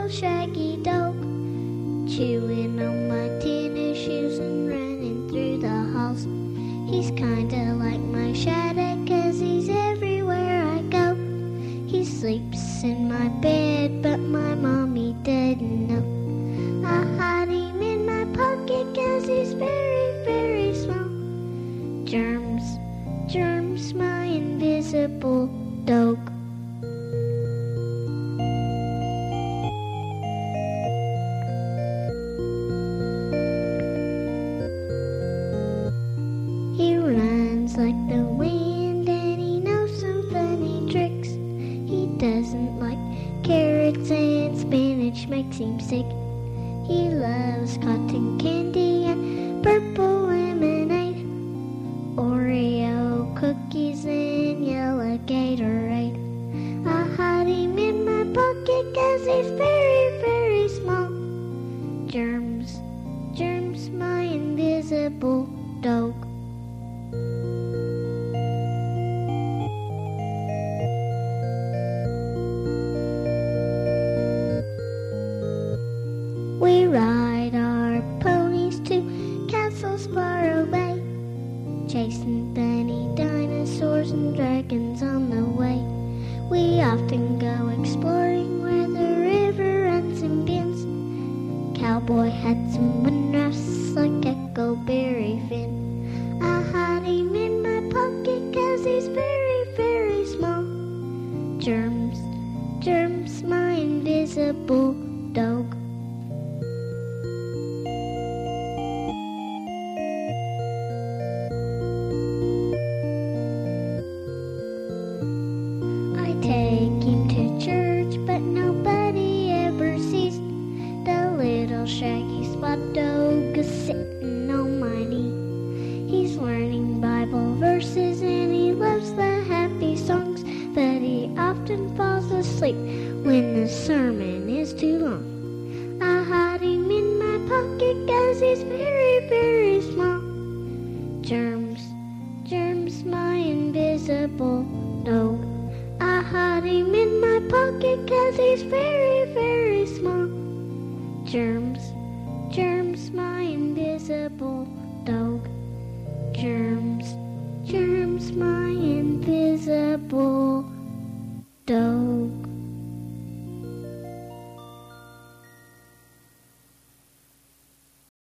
little shaggy dog, chewing on my tennis shoes and running through the halls. He's kinda like my shadow 'cause he's everywhere I go. He sleeps in my bed, but my mommy doesn't know. I hide him in my pocket 'cause he's very, very small. Germs, germs, my invisible dog. He runs like the wind and he knows some funny tricks. He doesn't like carrots and spinach makes him sick. He loves cotton candy and purple lemonade, Oreo cookies and yellow Gatorade. I hide him in my pocket 'cause he's very, very small. Germs, germs, my invisible dog. We ride our ponies to castles far away, chasing bunny dinosaurs and dragons on the way. We often go exploring where the river runs and bends. Cowboy hats and windrafts like Huckleberry Finn. I hide him in my pocket 'cause he's very, very small. Germs, germs, my invisible dog. Take him to church, but nobody ever sees the little shaggy spot dog sitting on my knee. He's learning Bible verses and he loves the happy songs, but he often falls asleep when the sermon is too long. I hide him in my pocket 'cause he's very, very small. Germs, germs, my invisible dog. I hide him in my pocket 'cause he's very,